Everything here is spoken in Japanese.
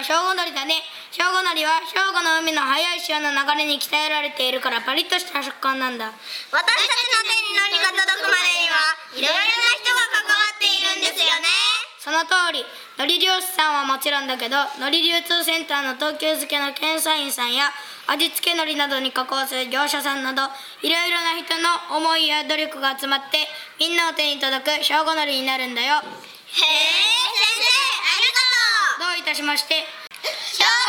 正午海苔だね。正午海苔は正午の海の速い潮の流れに鍛えられているからパリッとした食感なんだ。 私たちの手に海苔が届くまでにはいろいろな人が関わっているんですよね。 その通り、海苔漁師さんはもちろんだけど、海苔流通センターの東急漬けの検査員さんや味付け海苔などに加工する業者さんなど、いろいろな人の思いや努力が集まってみんなの手に届く正午海苔になるんだよ。 へえ、先生ありがとう。 どういたしまして。 正午